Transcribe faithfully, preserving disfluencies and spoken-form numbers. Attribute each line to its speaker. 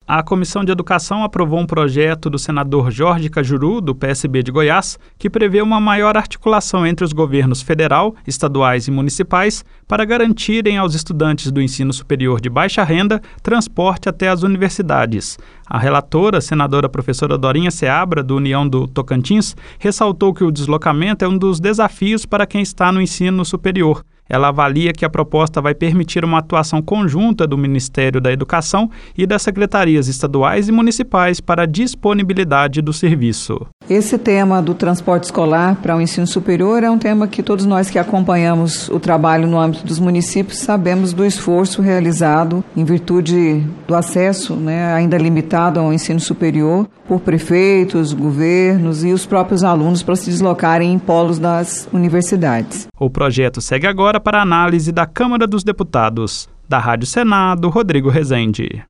Speaker 1: A Comissão de Educação aprovou um projeto do senador Jorge Cajuru, do P S B de Goiás, que prevê uma maior articulação entre os governos federal, estaduais e municipais para garantirem aos estudantes do ensino superior de baixa renda transporte até as universidades. A relatora, senadora professora Dorinha Seabra, do União do Tocantins, ressaltou que o deslocamento é um dos desafios para quem está no ensino superior. Ela avalia que a proposta vai permitir uma atuação conjunta do Ministério da Educação e das secretarias estaduais e municipais para a disponibilidade do serviço.
Speaker 2: Esse tema do transporte escolar para o ensino superior é um tema que todos nós que acompanhamos o trabalho no âmbito dos municípios sabemos do esforço realizado em virtude do acesso, né, ainda limitado ao ensino superior por prefeitos, governos e os próprios alunos para se deslocarem em polos das universidades.
Speaker 1: O projeto segue agora para análise da Câmara dos Deputados. Da Rádio Senado, Rodrigo Rezende.